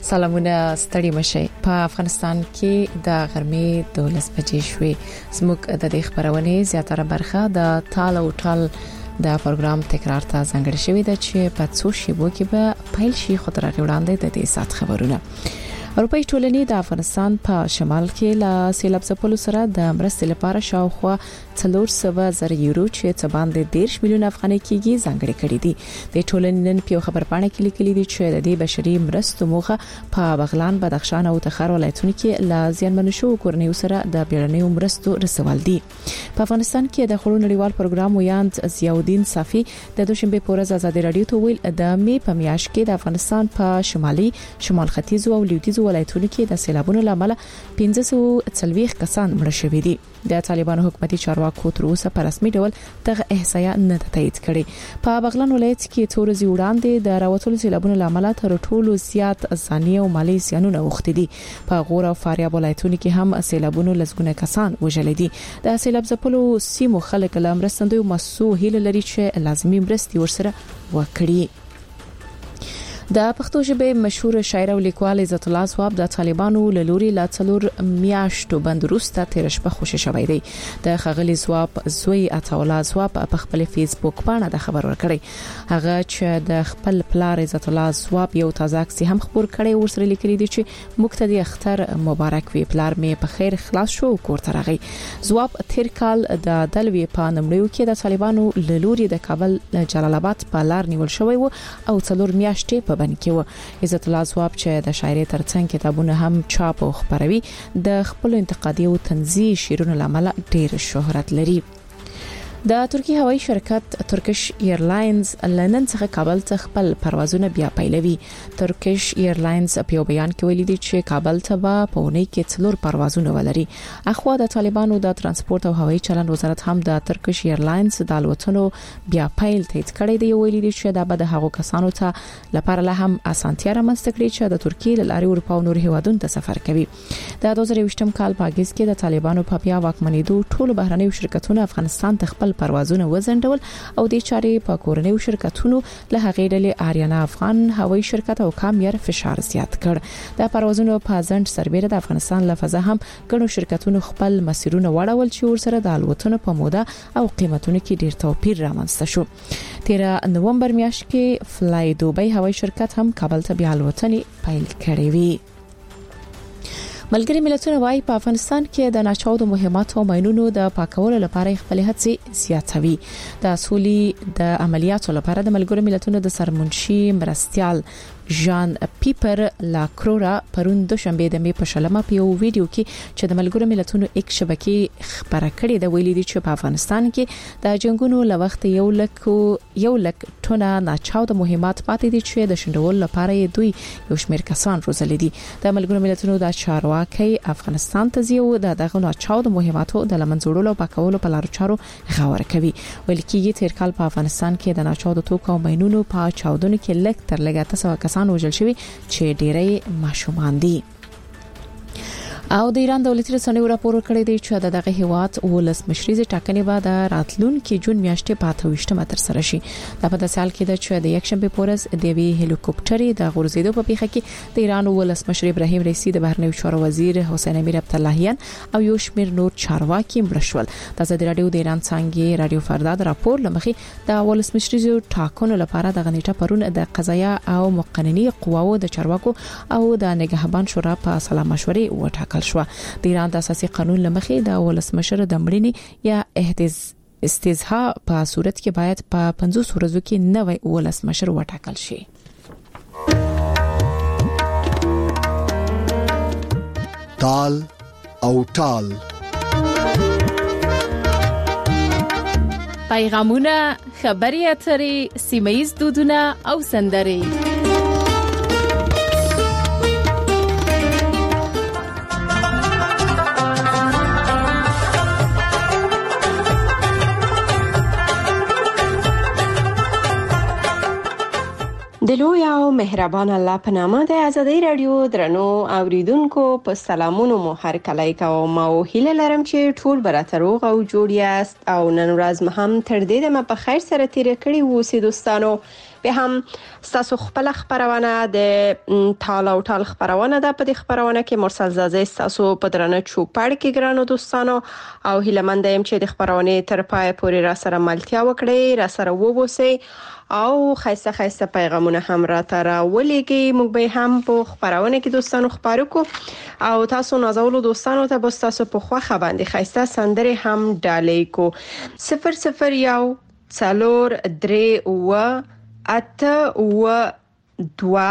سلامونه ستړي مشي په افغانستان کې د غرمې 12 بجې شوې زموږ د دې خبرونه زیاتره برخه د تال او ټال د پروګرام تکرار ته ځانګړې شوې ده چې په څو شیبو کې به پیل شي خو تر هغه وړاندې د دې سات خبرونه اروپאי ټولنې د افغانستان په شمال کې لا سیلاب ځپلو سره د مرستې لپاره شاوخوا 400 یورو چې څه باندې 10 میلیون افغانۍ کېږي ځانګړي کړې دي د ټولنې نن په خبرپاڼه کې لیکلي دي چې د دې بشري مرستو موخه په بغلان بدخشان او تخار ولایتونو کې لا زیانمن شو کورنیو سره د بیړنیو مرستو رسول دي په افغانستان کې د خړو نړیوال پروګرام ویاند ضیاءالدین صافي د دوشنبه په ورځ ازادي رادیو ته ویل د می په میاشت کې د افغانستان په شمال ختیځ او لویدیځ ولایتونو کې د سیلابونو لامل 1540 کسان مړه شوي دي د طالبانو حکومتي چارواکو تر اوسه په رسمي ډول دغه احصایه نه تایید کړي په بغلان ولایت کې څو ورځې وړاندې د راوتلو سیلابونو لامل تر ټولو زیات ځاني او مالی زیانونه وختي دي په غور او فاریاب ولایتونو کې هم سیلابونو لږونه کسان وژل دي د سیلاب ځپلو سیمو خلک له مرستندوی مسو هیله لري چې لازمي مرستې ورسره وکړي د پښتو ژبې مشهور شاعر او لیکوال عزت الله ثواب د طالبانو له لوري لا څلور میاشتو بندروسته تیر شپه خوشی شوی دی د خغلی ثواب زوی عطا الله ثواب په خپل فیسبوک باندې د خبر ورکړی هغه چې د خپل پلار عزت الله ثواب یو تازه عکس هم خبر کړي ورسره لیکلي دي چې مقتدی اختر مبارک وي پلار می په خیر خلاص شو کور ته راغی ثواب تیر کال د دلوي په نمړیو کې د طالبانو له لوري د کابل جلال آباد په لار نیول شوی و او څلور میاشتې بن کې عزت الله ثواب چې د شاعري ترڅنګ کتابونه هم چاپ او خبروي د خپل انتقادي او تنزیه شعرونو لامل ډېر شهرت لري د ترکیه هوایي شرکت ترکش ایرلاینز لندن څخه کابل ته خپل پروازونه بیا پیلوي ترکش ایرلاینز په بیان کې ویلي دي چې کابل ته به په اونۍ کې 4 پروازونه ولري اخوا د طالبانو د ترانسپورت او هوایي چلند وزارت هم د ترکش ایرلاینز د الوتنو بیا پیل تایید کړی دی ویلي دي چې دا به د هغو کسانو ته لپاره له هم اسانتیا رامنځته کړي چې د ترکیه له لارې اروپا او نور هیوادونو ته سفر کوي د 2020م کال په اگست کې د طالبانو په بیا واکمنېدو ټولو بهرنیو شرکتونو افغانستان ته خپل پروازونه وزندول او د چاري په کورنیو شرکتونو له هغې ډلې آریانا افغان هوایي شرکت او کامیر فشار زیات کړ د پروازونو په ځند سربېره د افغانستان لفظه هم ګڼو شرکتونو خپل مسیرونه وړول چې ورسره د الوتنو په موده او قیمتونو کې ډیر توپیر رامنځته شو 13 نومبر میاشت کې فلای دوبۍ هوایي شرکت هم کابل ته بیا الوتنې پیل کړې وي ملګری ملتونه وايي په افغانستان کې د ناچاودو مهماتو او ماينونو د پاکولو لپاره خپل هڅې زیاتوي د اصولي د عملیاتو لپاره د ملګری ملتونو د سرمنشي مرستيال ژان پیپر لا کرورا پرون دوشنبه د می په شلمه په یو ویډیو کې چې د ملګرو ملتونو یک شبکې خبره کړې د ویلي دي چې په افغانستان کې د جنگونو له وخت یو لک ټونه ناچاود مهمات پاتې دي چې د شندول لپاره دوی یو شمېر کسان روزل دي د ملګرو ملتونو د چارواکي افغانستان ته زیو دغه ناچاود مهماتو د لمنځوړلو او پاکولو په لارو چارو غوړه کوي ویل کېږي تیر کال په افغانستان کې د ناچاود توکو او ماينونو په چاودنو کې لک تر لګه تاسو وژل شوی چې ډېرې ماشومان دي او د ایران دولتي رسنیو راپور کړی دی چې دغه هیواد ولس مشريزه ټاکنې بعد راتلونکي جون میاشتې په 28 تر سره شي د په داسال کې د چې د یک شنبه پورز د وی هلیکوپټري د غورځیدو په پیښه کې د ایران ولس مشر ابراهیم رئیسی د بهرنیو چارو وزیر حسین امیر عبداللهیان او یو شمېر نور چارواکي مرشول د ازادي رادیو د ایران څنګه رادیو فردا د راپور لمخې د ولس مشريزه ټاکنو لپاره د غنیټه پرون د قضایا او مقنني قواو د چارواکو او د نگهبان شورا په سلا مشورې وټاکل شو د ایران د اساسي قانون لمخې د ولسمشر د مړینې یا استزها په صورت کې باید په 50 ورځو کې نوې ولسمشر وټاکل شي تال او ټال پیغامونه خبري اترې سیمایي دودونه او سندري د لوی او مهربان الله په نامه د ازادي رادیو درنو اوریدونکو په سلامونو مو هر کله کوم او هیله لرم چې ټول برابر او جوړ یاست او نن ورځ هم تر دې دمه په خیر سره تیر کړی وو سي دوستانو به هم ستاسو خپل خبرونه د تال او ټال خبرونه ده. په دې خبرونه کې مرسل زازه ستاسو په درنه چوپړ کې ګرانو دوستانو او هیلمند یم چې د خبرونه تر پای پورې را سره ملتیا وکړي، را سره ووسی او خیسته پیغامونه هم را تر ولېږي. موږ به هم په خبرونه کې دوستانو خبرو کو او تاسو نازولو دوستانو ته به تاسو په خوخه باندې خیسته سندره هم ډالې کو. 001 څلور درې و اته و 2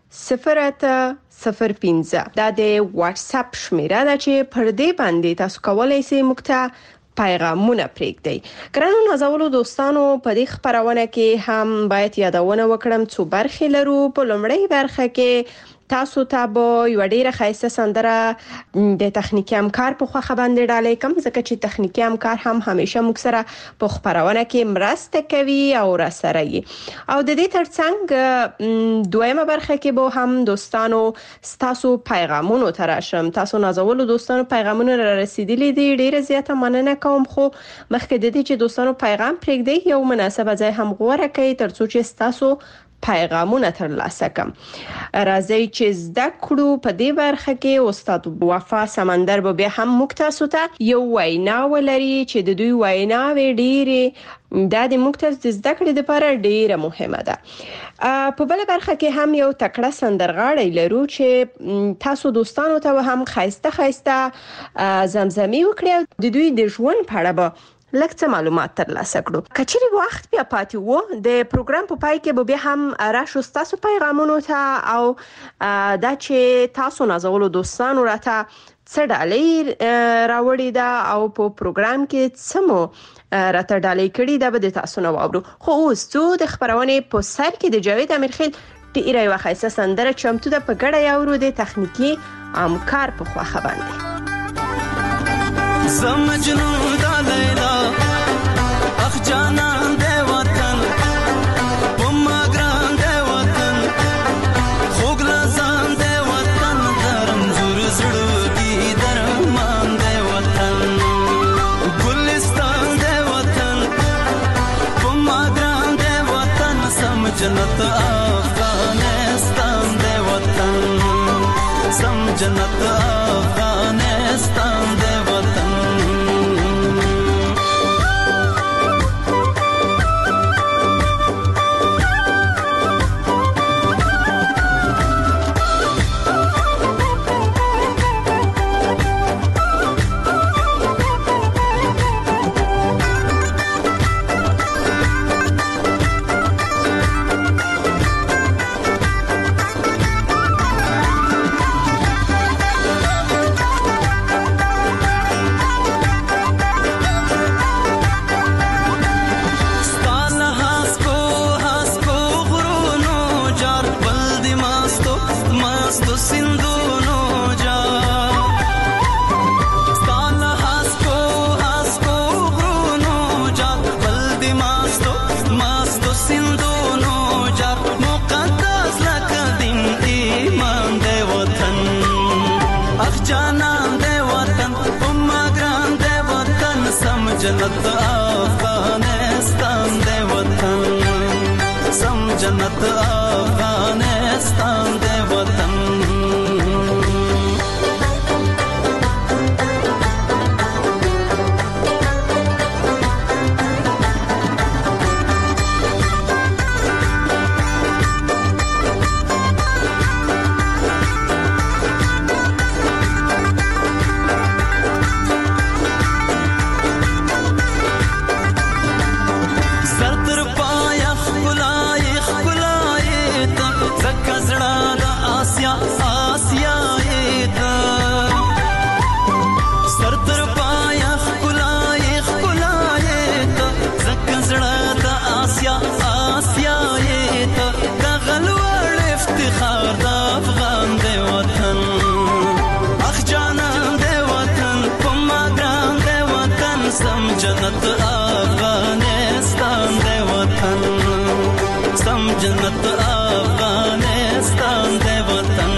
0-0-5 دا د واتس اپ شمیره ده چې پر دې باندې تاسو کولای شئ مکته پیغامونه پرېږدئ. ګرانو نازولو دوستانو په دې خبرونه کې هم باید یادونه وکړم څو برخې لرو. په لومړی برخه کې تاسو ته به یو ډیره خاصه سندره د تخنیکی همکار په خوخه باندې ډالې کوم، ځکه چې تخنیکی همکار هم همیشه موږ سره په خبرونه کې مرسته کوي او را سره یې. او د دې ترڅنګ دویمه برخه کې به هم دوستانو تاسو پیغامونو تراشم. تاسو نازولو دوستانو پیغامونه را رسیدلي دي، ډیره زیاته مننه کوم. خو مخکې د دې چې دوستانو پیغام پرېږدي یو مناسبه ځای هم غوړه کوي ترڅو چې تاسو پیغامونه ترلاسه کم. راځي چې زده کړو په دې برخه کې استاد وفا سمندر به هم موږ تاسو ته یو وینا ولري چې د دوی وینا ډېری د موږ د زده کړې لپاره ډېره مهمه ده. په بل برخه کې هم یو تکړه سندرغاړی لرو چې تاسو دوستانو ته هم خیسته زمزمي وکړي د دوی د ژوند په اړه به لکه څه معلومات ترلاسه کړو. کچېرې وخت بیا پاتې وو د پروګرام په پای کې به هم راشو تاسو پیغامونو ته او دا چې تاسو نازولو دوستانو راته څه ډالۍ راوړی دا او په پروګرام کې څه مو راته ډالۍ کړی دا به تاسو نو واورو. خو اوس څو د خبرونه په سر کې د جاوید امیرخیل ډیره یو خاصه سندره چمتو ده په ګډه یاورو د تخنیکی همکار په خوخه باندې. مجنون دا لیلا اخ جانان دے وطن پما گران دے وطن خوگ لزان دے وطن درم زور زړو دی درمان دے وطن گلستان دے وطن پما گران دے وطن سم جنت افغانستان دے وطن سم جنت افغانستان دے وطن. جنت افغانستان دے وطن سم جنت افغانستان دے وطن. جنت افغانستان دے وطن سم جنت افغانستان دے وطن.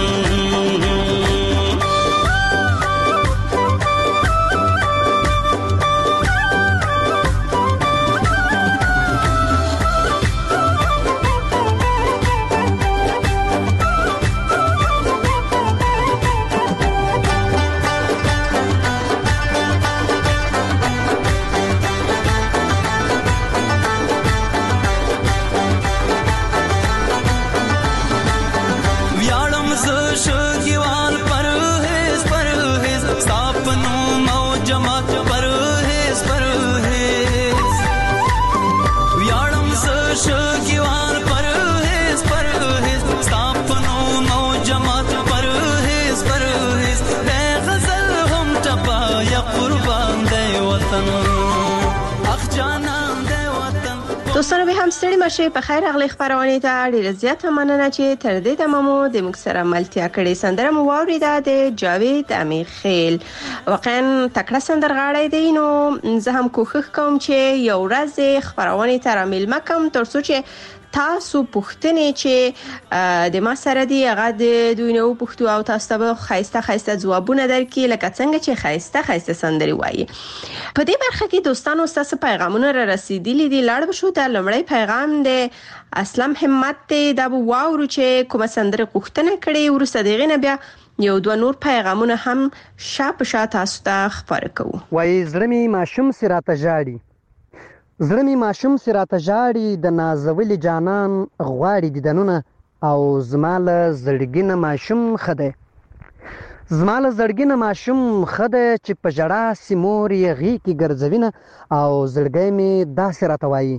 دوستانو به هم ستړي مشه په خیر اغلی خبرونه ته ډیره زیاته مننه چې تر دې دمو د موږ سره ملتیا کړې. سندره مو واوریده د جاوید امیرخیل، واقعا تکړه سندرغاړی دی. نو زه هم کوښښ کوم چې یو ورځ خبرونه ته را ملمه کوم ترڅو چې تاسو پوښتنې چې د ما سره دی هغه د دوی نو پوښتو او تاسو ته خایسته ځوابونه درکې، لکه څنګه چې خایسته سندري وایي. په دې برخه کې دوستانو تاسو پیغامونه را رسیدلي دي. لاړ بشو د لمړی پیغام د اسلام همت ته د واورو چې کومه سندره غوښتنه کړې، ورسته دغه نه بیا یو دوه نور پیغامونه هم شاپ تاسو ته خبر کوو. وای زړه می ماشوم سراته جاړي، زړه می ماشوم سراته جاړي، د نازولي جانان غواړي دیدنونه، او زماله زړګینه ماشوم خده، زماله زړګینه ماشوم خده چې په جړا سیمور یغي کی ګرځوینه، او زړګی می داسې راته وایي،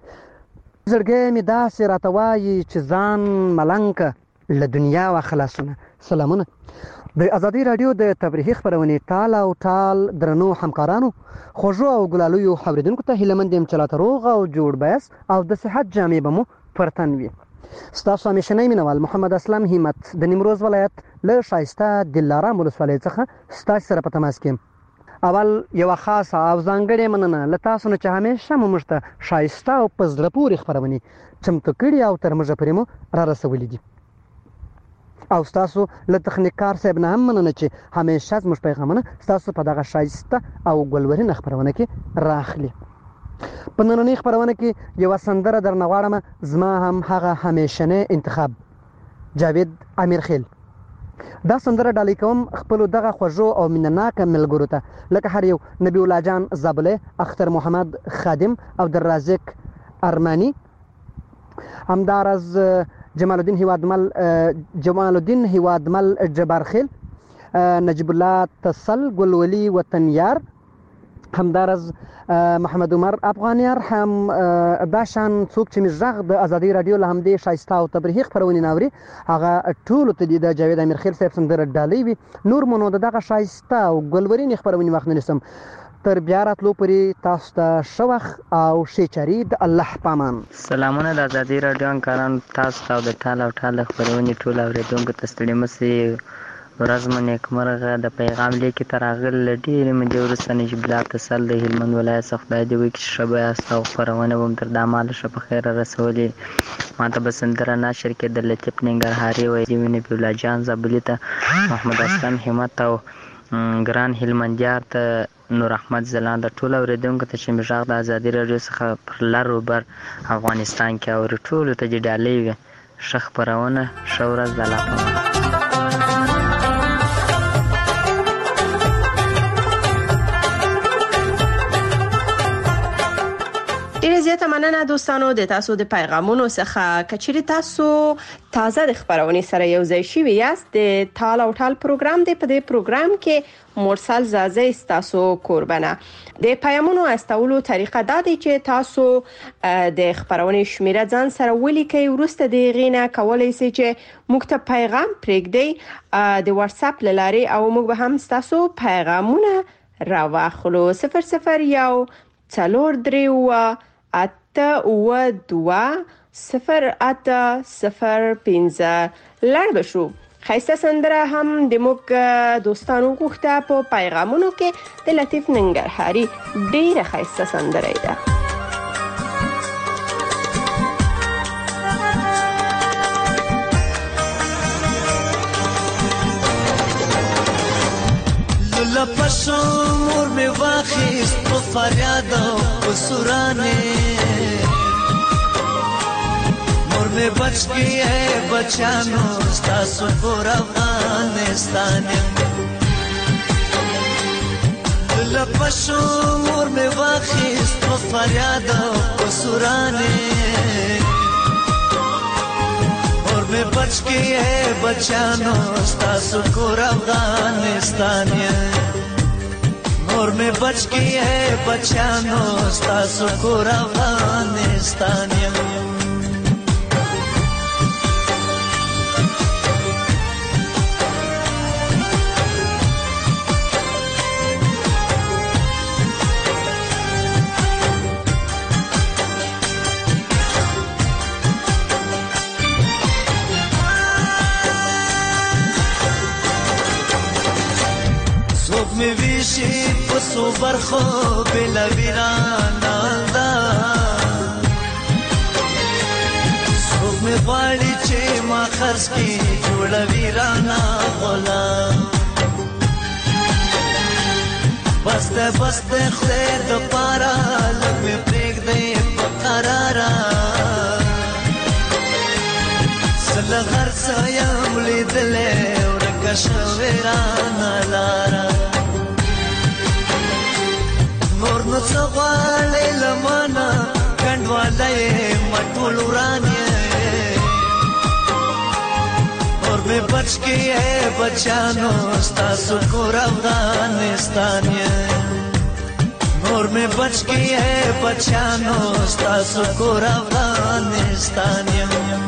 زړګی می داسې راته وایي چې ځان ملنګ له دنیا و خلاصونه. سلامونه. د ازادي رادیو د تفریحي خبرونې ټال او ټال درنو همکارانو، خوږو او ګلالیو حوریدونکو ته هیله مند یم چې لا روغ او جوړ بیاس او د صحت جامې به مو پر تن وي. ستاسو همیشنی مینوال محمد اسلام همت د نیمروز ولایت له شایسته دلارام ولسوالۍ څخه ستاسو سره په تماس کې. اول یو خاصه او ځانګړې مننه له تاسو نه چې همیشه مو موږ ته شایسته او په زړه پورې خبرونې چمتو کړي او تر موږ پورې مو را رسولي دي. او تاسو له تخنیکار صاحب نه هم مننه چې همیشه زموږ پیغامونه تاسو په دغه شایسته او ګلورینه خبرونه کې راخلي. په نننۍ خبرونه کې یو سندره درنه غواړم، زما هم هغه همیشنه انتخاب جاوید امیرخیل. دا سندره ډالۍ کوم خپل دغه خوږو او مینناک ملګرو ته، لکه هر یو نبی الله جان زابله، اختر محمد خادم او درازق ارمانی، همدارز جمال الدین هیوادمل جبارخیل، نجیب الله تصل گلولی وطنیار، همدارز محمد عمر افغانیار، هم داشان څوک چې مزغ د ازادي رادیو له همدې شایسته او تفریحي خبرونې ناوري، هغه ټول ته د جاوید امیرخیل صاحب سندره ډالۍ وي. نور مونږ دغه شایسته او ګلورینې خبرونې وخت نه نسم. تر بیا راتلو پورې تاسو ته شوخ او شیچری د الله پامان. سلامونه د ازادي رادیو انکاران، تاسو ته د ټال او ټال خبرونې ټول اوریدونکو ته ستړي مسي ورځ مو نیکمرغه. د پیغام لیکي تر هغه ډېرې مودې وروسته نجیب الله تصل د هلمند ولایت څخه خدای دې وکړي چې ښه به یاست او خپرونه به م تر دا مهاله ښه په خیره رسولې. ما ته به سندره نشر کېده لطیف ننګرهاري ویلي وي، نبي الله جان زابلي ته، محمد اسلام همت او ګران هلمندیار ته نور احمد زلان، د ټول اوریدونکو ته چې مې غږ د ازادي رادیو څخه پر لر و بر افغانستان کې اوري، ټولو ته دې ډالۍ وي. ښه خپرونه، ښه ورځ، د الله پامان. ډیره زیاته مننه دوستانو د تاسو د پیغامونو څخه. کچېرې تاسو تازه د خبرونې سره یو ځای شوي یاست، د ټال او ټال پروګرام دی. په دې پروګرام کې مرسل زازه تاسو قربانه. د پیغامونو استولو طریقه دا دی چې تاسو د خبرونې شمیره ځان سره ولیکئ، ورسته د غینه کولای شئ چې موږ ته پیغام پرېږدئ د واتس اپ لارې، او موږ به هم تاسو پیغامونه راواخلو. 001 432 882 0805 لړ بشو. خیسته سندره هم د موږ دوستانو غوښته په پیغامونو کې د لطیف ننګرهاري ډیره خیسته سندره ده. لپشو مور می واخیست په فریاد او سورانه، مور می بچ کی ہے بچانو ستاسو پر افغانستان. لپشو مور می واخیست په فریاد او سورانه، میں بچ کے ہے بچانو ستاسو کور افغانستان، اور میں بچ کے ہے بچانو ستاسو کور افغانستان. می ویشي په څو برخو بېله ویرانه ده څوک مې غواړي چې ما خرڅ کړي جوړه ویرانه غلام بسته خدای دپاره لږ مې پرېږدئ په قراره زه له هر څه یم لیدلی ورکه شوې رانه لاره نور نو څه غواړې له مانه کنډواله یې ما ټول وران یې اور مې بچ کې یې بچیانو ستاسو کور افغانستان یې نور مې بچ کې یې بچیانو ستاسو کور افغانستان یې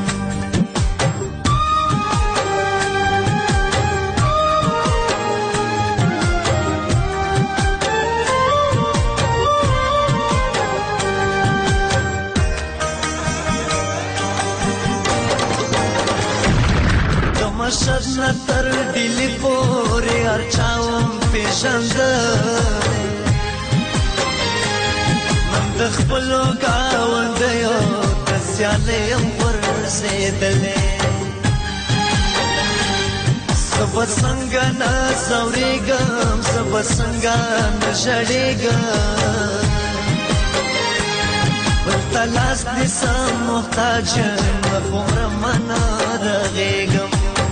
مشهد نه تر ډیلي پورې هر چا وم پېژندلی من د خپلو ګاونډیو د سیالۍ یم ورسېدلی زه به څنګه نه ځورېږم زه به څنګه نه ژړېږم بل ته لاس نیسم محتاج یم هومره ما نه رغېږم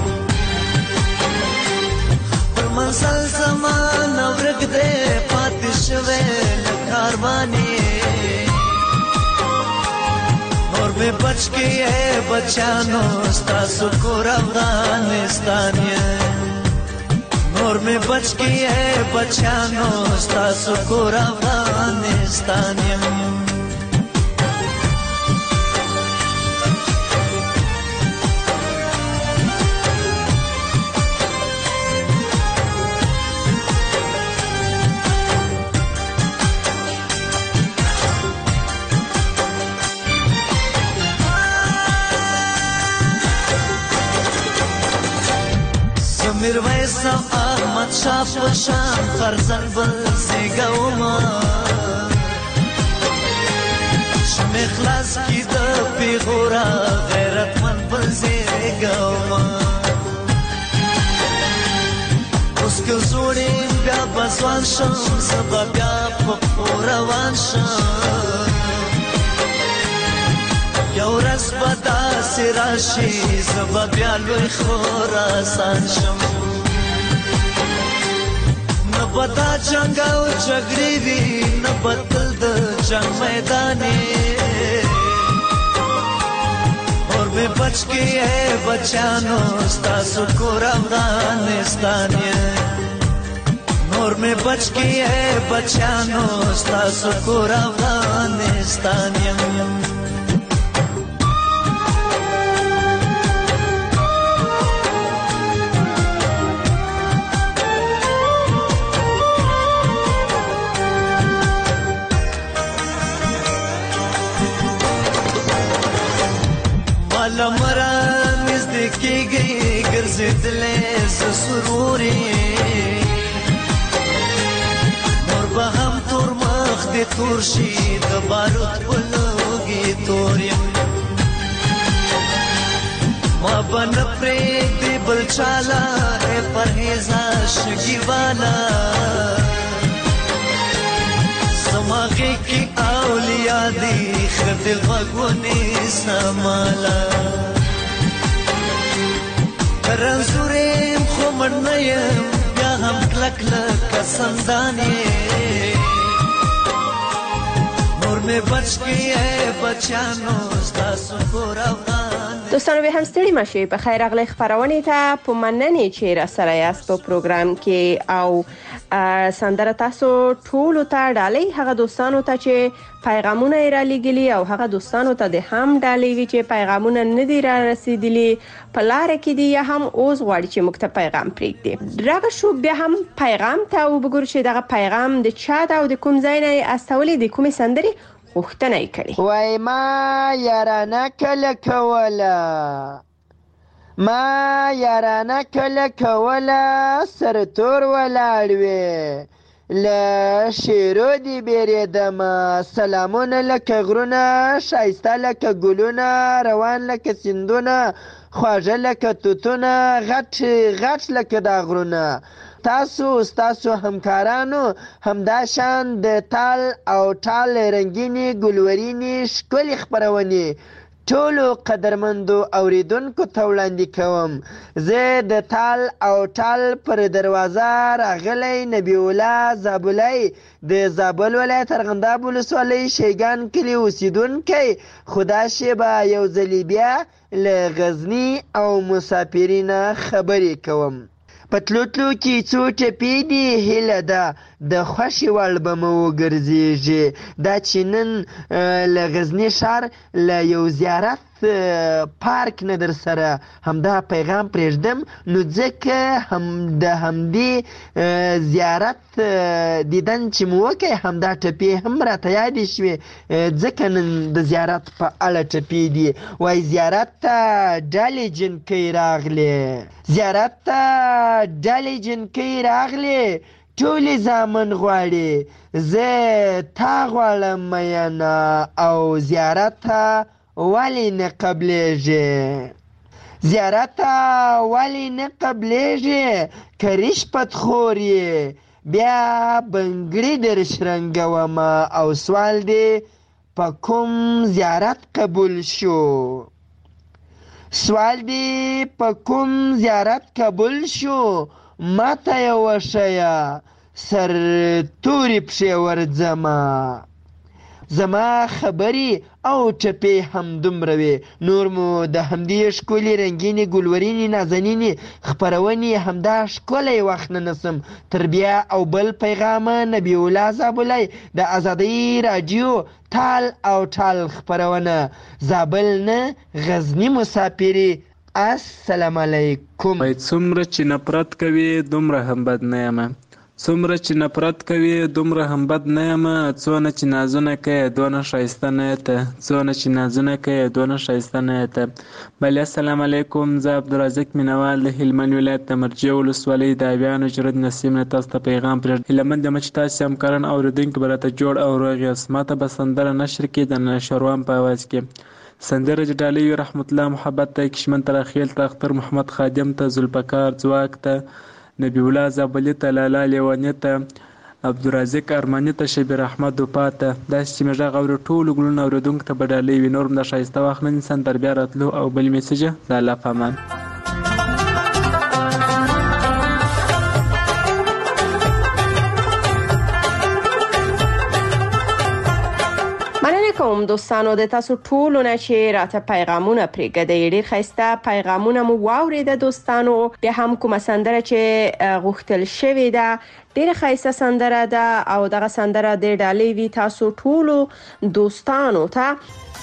منزل زمان ورک دے پاتې شوی له کاروانې نور مې بچ کې یې بچیانو ستاسو کور افغانستان یې نور مې بچ کې یې بچیانو ستاسو کور افغانستان یې میرویس احمد شاه په شان فرزند بل زیږومه شمې خلاص کړي د پیغوره غیرتمند بل زیږومه اوس که زوړ یم بیا به ځوان شم زه به بیا په پښو روان شم یو ورځ به داسې راشي زه به بیا لوی خراسان شم نه به دا جنګ او جګړې وي نه به تل د جنګ میدانې اور مې بچ کې یې بچیانو ستاسو کور افغانستان یې نور مې بچ کې یې بچیانو ستاسو کور افغانستان یې لمرا نزدې کېږي ګرځېدلی زه سرورې نور به هم تور مخ دې تور شي د بارود په لوګي تور یم ما به نه پرېږدې بل چاله ای پرهېزه شګي والا زما غېږ کې اولیا دي ښه دې غوږ ونیسه ماله رنځور یم خو مړ نه یم بیا هم کلک لکه سندان یې نور مې بچ کې یې بچیانو ستاسو کور افغان دوستانو به هم ستړي مشئ په خیر راغلی خپرونې ته په مننې چې را سره یاست په پروګرام کې او سندره تاسو ټولو ته ډالۍ هغه دوستانو ته چې پیغامونه یې را لېږلي او هغه دوستانو ته د هم ډالۍ وي چې پیغامونه نه دي را رسېدلي په لاره کې دي یا هم اوس غواړي چې موږ ته پیغام پرېږدي راغه شو بیا هم پیغام ته وګورو چې دغه پیغام د چا ده او د کوم ځای نه یې استولې د کومې سندرې غوښتنه یې کړې وای ما یارانه کله کوله ما یارانه کله کوله سر تور ولاړ وې له شیرو دې بیرېدمه سلامونه لکه غرونه ښایسته لکه ګلونه روان لکه سیندونه خواږه لکه توتونه غټ غټ لکه دا غرونه تاسو ستاسو همکارانو همدا شان د تال او ټال رنګینې ګلورینې ښکلې خپرونې ټولو قدرمندو اوریدونکو ته وړاندې کوم. زه د تال او ټال پر دروازه راغلی نبی الله زابلی د زابل ولایت ارغنداب ولسوالۍ شیګان کلي اوسیدونکی خو دا شیبه یو ځلې بیا له غزني او مسافرینه خبرې کوم. په تلو تلو کې څو ټپې دي هیله ده د خوښې وړ به مو وګرځېږي دا چې نن له غزني ښار له یو زیارت پارک نه در سره همدا پیغام پرېږدم نو ځکه د همدې زیارت دیدن چې مو وکړئ همدا ټپې هم راته یادې شوې ځکه نن د زیارت په اړه ټپې دي وایي زیارت ته ډلې جنکۍ راغلې زیارت ته ډلې جنکۍ راغلې ټولې زامن غواړي زه تا غواړم مینه او زیارت ته ولې نه قبلیږي زیارت ته ولې نه قبلیږي که رشوت خور یې بیا بنګړي در شرنګومه او سوال دی په کوم زیارت قبول شو سوال دی په کوم زیارت قبول شو ماته یې وښیه سر تورې پښې ورځمه زما خبرې او ټپې همدومره وې نور مو د همدې ښکلې رنګینې ګلورینې نازنینې خپرونې همدا ښکلی وخت نه نسم تر بیا او بل پیغامه نبی الله زابلی د ازادۍ راډیو تال او ټال خپرونه زابل نه غزني مسافرې السلام علیکم. څومره چې نفرت کوي دومره هم بد نه یم څومره چې نفرت کوي دومره هم بد نه یم څونه چې نازونه کوي دونه ښایسته نه یې ته څونه چې نازونه کوي دونه ښایسته نه یې ته. بلې السلام علیکم زه عبدالرزاق مینوال د هلمند ولایت د مرجې ولسوالۍ د اویانو جرد نسیم نه تاسو ته پیغام پرېږدم. هیله مند یم چې تاسې همکاران اورېدونکي به راته جوړ او روغ یاست. ما ته به سندره نشر کړي د نشروان په اواز کې سندره چې ډالۍ وي رحمت الله محبت ته کشمن تراخیل ته اختر محمد خادم ته ذوالفقار ځواک ته نبی الله زابلي ته لالا لیواني ته عبدالرزاق ارماني ته شبیر احمد وفا ته داسې چې مې غږ اوري ټولو ګلونو اورېدونکو ته به ډالۍ وي. نور هم د ښایسته وخت نن انسان تر بیا راتلو او بل میسج د الله په امان. کوم دوستانو د تاسو ټولو نه چې راته پیغامونه پرېږدئ ډېر ښایسته پیغامونه مو واورېده دوستانو. بیا هم کومه سندره چې غوښتل شوې ده ډېره ښایسته سندره ده او دغه سندره د ډالۍ وي تاسو ټولو دوستانو ته.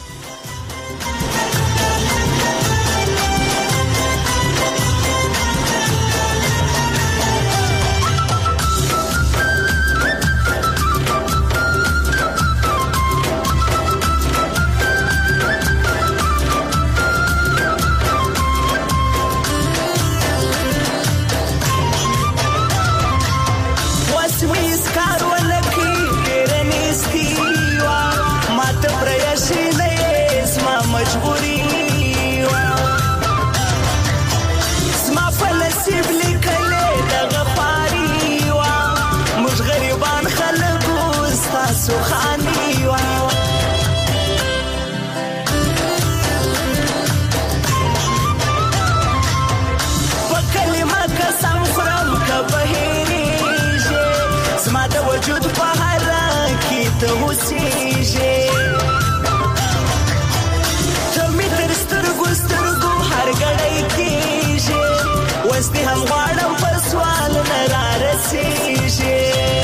هم غواړم په سوال نه رارسېږي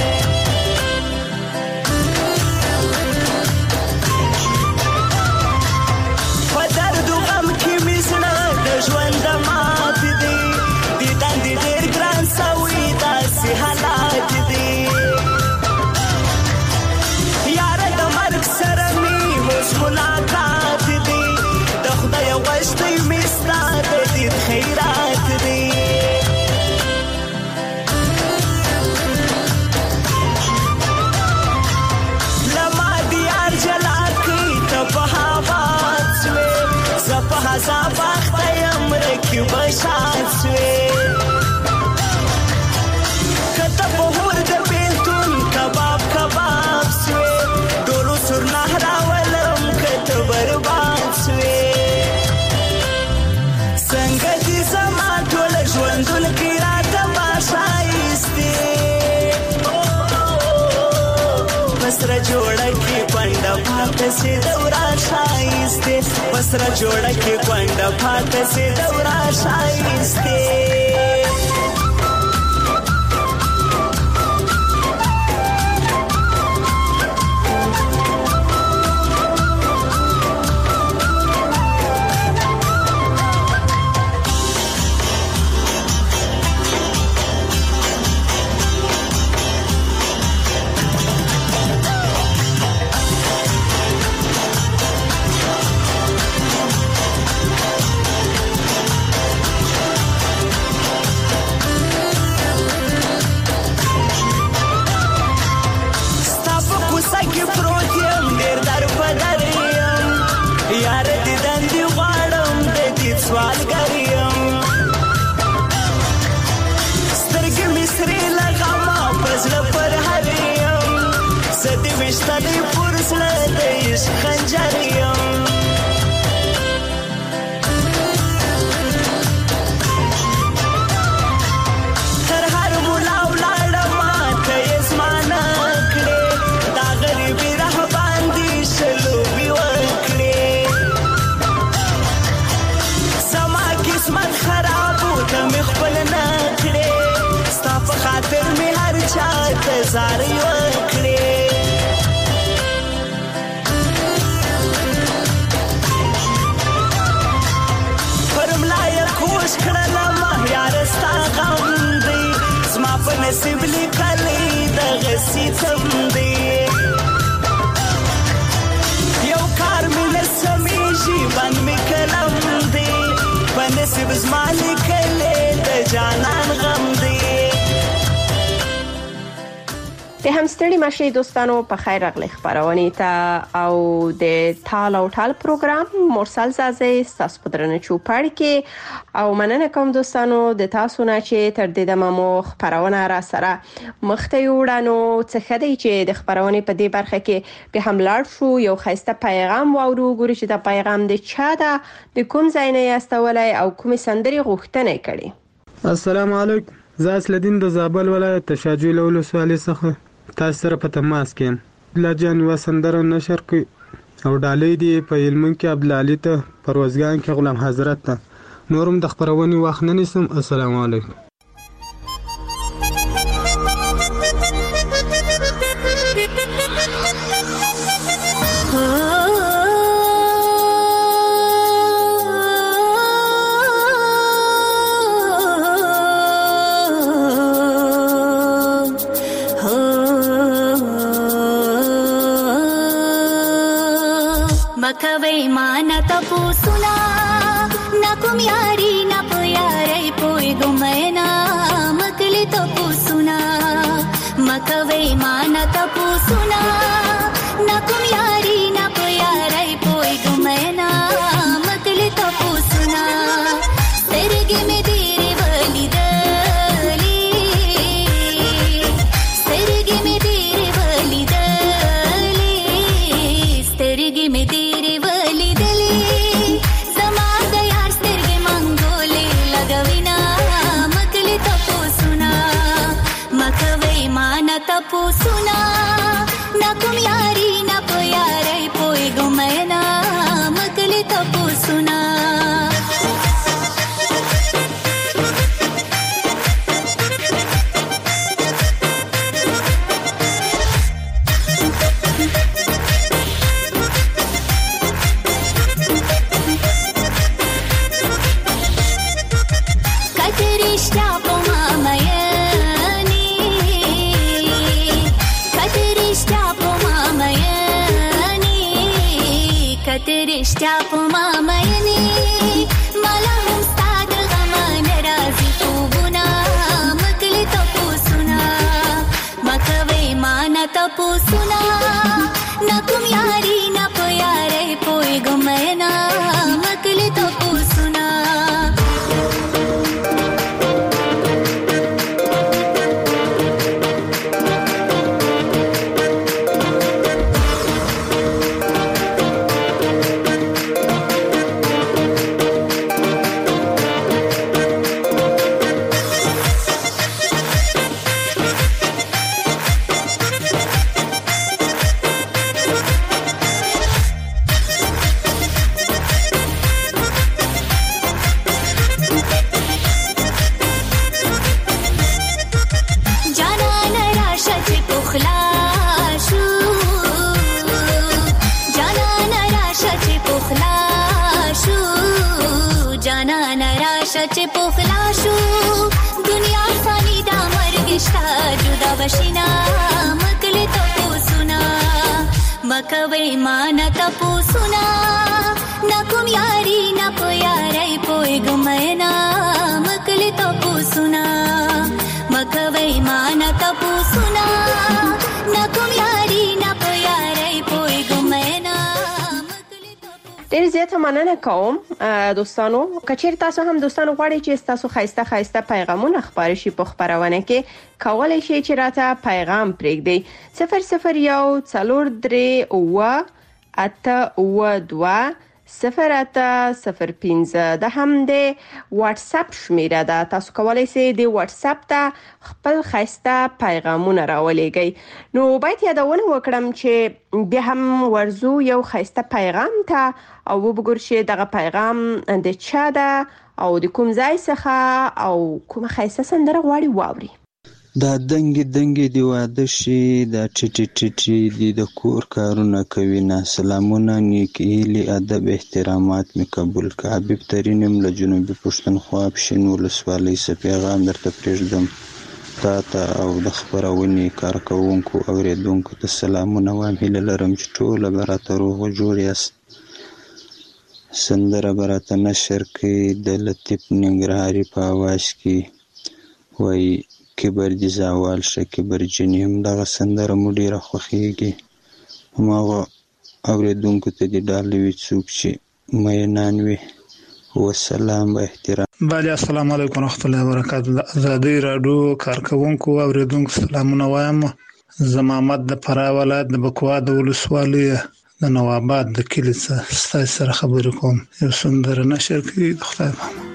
په درد و غم کې مې زړه د ژوند مات دی دیدن دې ډېر ګران سوي داسې حالات دي یاره د مرګ سره بشاد سوی کته بهور د بیلتون کباب کباب سوی ډولو سر نهرا ولم کته برباد سوی څنګه دې زما ټول ژوندون کې راته باشایستې بسره جوړه کې پنډه پاته سي دورا شایسته بسره جوړه کې پنډه پاته سي دورا شایسته ستړي پرسله د عشق خنجر یم تر هر مولا ولاړم ته یې زمانه کړې دا غریبي ره باندې شلوبې وکړې زما قسمت خراب و ته مې خپل نه کړې ستا په خاطر مې هر چا ته زارۍ وکړې خوش کړلم یار ستا غم دی زما په نصیب لیکلی دغه سیتم دی یو کار مې نه سمیږي بند مې کلم دی په نصیب زما لیکلی د جانان غم دی د هم ستړي مشي دوستانو په خیر راغلی خبرونه ته او د تال او ټال پروګرام مرسل زازي تاسو په درنه چوپړ کې او مننه کوم دوستانو د تاسو نه چې تر دې دمه مو خبرونه را سره مخته وړانو څه خدای چې د خبرونه په دې برخه کې به هم لاړ شو یو خاصه پیغام واورو ګوري چې دا پیغام د چا ده د کوم ځای نه یاستولای او کوم سندري غوښتنه کړي. السلام علیکم زه اصلدین د زابل ولایت شاجوی لولو سوالي څخه تاسو سره په تماس کې بلا جان وسندره نشر کوي او ډالۍ دی په علمون کې عبدالعلی ته پروازګان کې غلام حضرت ته نورم د خبرونې وخت نه نیسم. السلام علیکم. मकवै माना तपु सुना ना कुम यारी ना प्यारे पोई गुमैना मकली तपु सुना मकवै माना तपु सुना ना कुम यारी ना प्यारे पोई गुमैना मकली तपु सुना सरगे में तेरे वली दली सरगे में तेरे वली दली सरगे में तपु सुना ना कुम यारी ना प्यारे पोई गुमैना मकली तपु सुना रिश्ता पुमा मयनी मला मुस्ताद गमा नराजी पुना मकली तपु सुना मकवे माना तपु सुना ना तुम यारी ना प्यारे पोई गुमैना मकली तपु सुना پخلا شو جانا نراشه چې پخلا شو دنیا فانی دا مرګشتا جدا بشینا مکلی تپو سنا مکوي مان تپو سنا نکم یاری نکو یاری پوی گمینا مکلی تپو سنا مکوي مان تپو سنا نکم یاری نکو یاری پوی گمینا. ډیر زیاته مننه کوم دوستانو. کچیر تاسو هم دوستانو غواړئ چې تاسو خایسته پیغامونه خبري شي په خبرونه کې کولای شئ چې راته پیغام پرېږدئ 001-382-0805 د هم د واتس اپ شمیره ده. تاسو کولای شئ د واتس اپ ته خپل خایسته پیغامونه راولېږئ. نو باید یادونه وکړم چې به هم ورزو یو خایسته پیغام ته او وګورئ چې دغه پیغام د چا ده او د کوم ځای څخه او کوم خایسته سندره غواړي واوري. دا دنګي دی واده شي دا ټټي دی د کور کارونه کوي نه سلامونه نیکی هیلي ادب احترامات می قبول کا حبیب ترینم له جنوبي پښتونخوا پښین ولسوالۍ څخه پیغام درته پرېږدم تا او د خبرونې کارکونکو اوریدونکو ته سلامونه وایم هیله لرم چې ټول براته روغ جوړ یاست. سندره براته نشر کې د لطیف ننګرهاري په आवाज کې وای کبر دي زوال شه کبر جنیم دغه سندره مو ډیره خوښیږي. هماغه اوریدونکو ته دې ډالوي څوک چې مینان وي والسلام با احترام. بله السلام علیکم ورحمت الله وبرکاته. ازادي رادیو کارکونکو اوریدونکو سلامونه وایم. زمامت د فراه ولایت د بکوا د ولسوالۍ د نواباد د کلی څخه سره خبرې کوم. یو سندره نشر کړي د خدای په امان.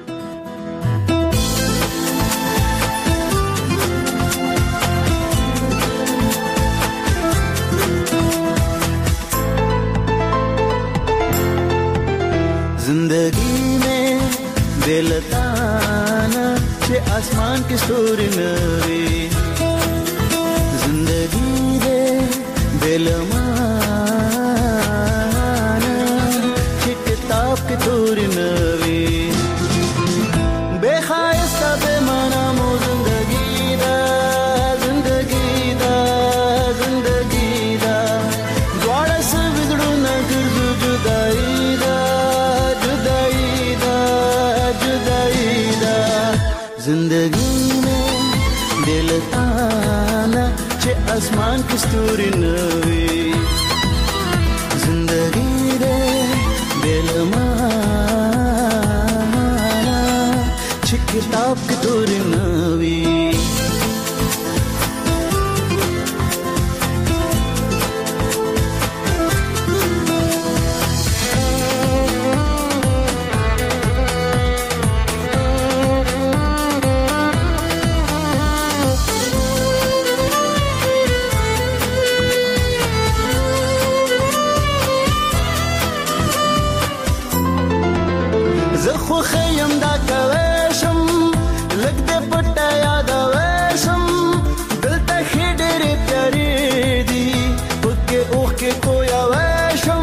जिंदगी में बेलताना चे आसमान के स्तूरी नवी जिंदगी दे बेलमाना चे किताब के तूरी नवी बेखायस्ता बेमाना मो जिंदगी दा द्वारा से बिगड़ू न गिरजू जुदाई जिंदगी में दिल ताना चे आसमान की स्तूरी नवी जिंदगी दे दिल माना चे किताब की तूरी नवी. خیم دا کوشم لګ دې پټه یاد وشم دلته خډېر ترې دي پکې اوخ کې کویا وشم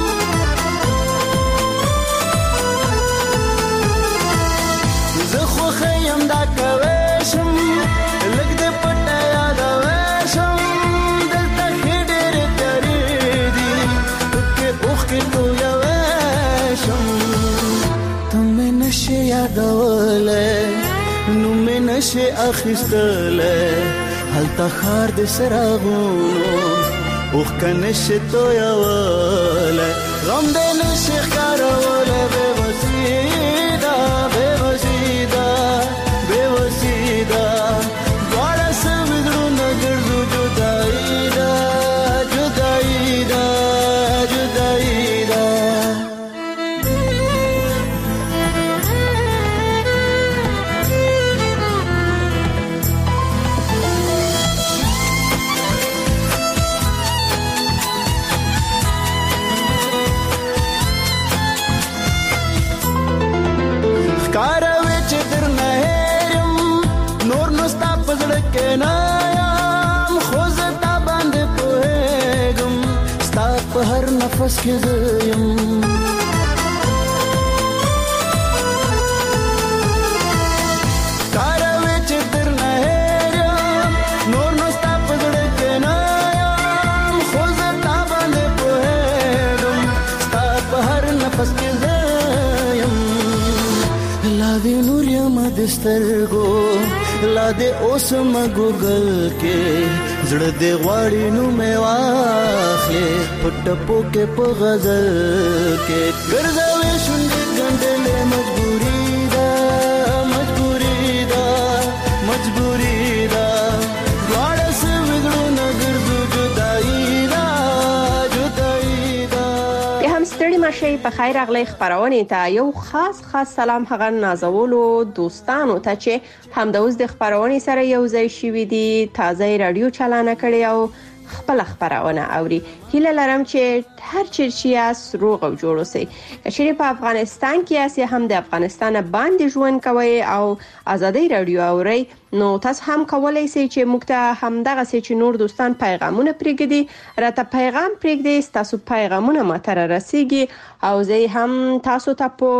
زه خو خیم دا کوشم لګ دې پټه یاد وشم دلته خډېر ترې دي پکې اوخ کې کویا وشم. نشه یادوله نو مې نشه اخیستله هلته خار د سراغونو اوخ کنشه تویوله غم دې نشه ښکاروله بې وسیده دواړه سه وزړونه ګرځو جدایي ده نفس کې زیم د سترګو لا دې اوس مګوګل کې زړه دې غواړي نو مې واخلې پټپو کې په غزل کې ګرځاوې شونډې ګنډلې مجبوري ده دواړه سه وګړو نه ګرځو جدایي ده بیا هم ستړي مشئ په خیر راغلی خپرونې ته یو خاص سلام هغه نازولو دوستانو ته چې همداوس د خپرونې سره یو ځای شوي دي تازه رادیو چالانه کړي او خپل خبرونه اوري. هیله لرم چې هر چیرې یاست روغ او جوړ اوسئ. کچېرې په افغانستان کې یاست هم د افغانستان باندې ژوند کوئ او ازادي رادیو اورئ نو تاسو هم کولای شئ چې موږ ته همدغه چې نور دوستان پیغامونه پرېږدي راته پیغام پرېږدي تاسو پیغامونه ماته رسیږي او زه هم تاسو ته په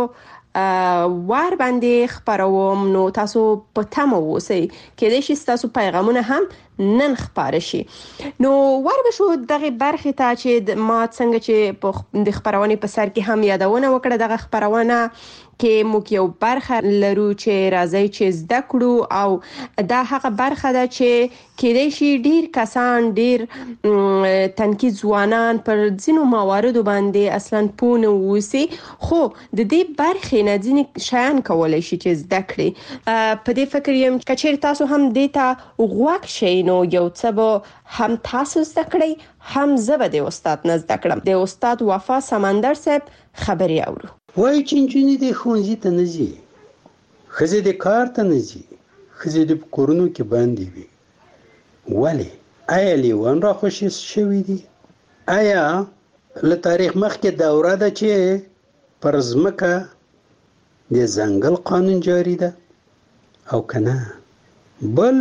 وار باندې خبروم نو تاسو په تمه اوسئ کله چې تاسو پیغامونه هم نن خبره شي. نو ور به شو دغه برخه ته چې ما څنګه چې په د خبرونه په سر کې هم یادونه وکړه دغه خبرونه کې موږ یو برخه لرو چې راځي چې زده کړو او دا هغه برخه ده چې کېدای شي ډیر کسان ډیر تنکي ځوانان پر ځینو مواردو باندې اصلا پونه وسی خو د دې برخې نه ځینې شیان کولای شي چې زده کړي. په دې فکر یم چې تاسو هم دیتا غوښ شئ نو یو څه به هم تاسو زده کړئ هم زه به د استاد نه زده کړم. د استاد وفا سمندر صاحب خبري اورو. وای چې نجونې د ښوونځي ته نه ځي ښځې د کار ته نه ځي ښځې د کورونو کې باندې وي ولې آیا لیوان را خوشي شوي دي؟ آیا له تاریخ مخکې دوره ده چې پر ځمکه د ځنګل قانون جاری ده او کنه بل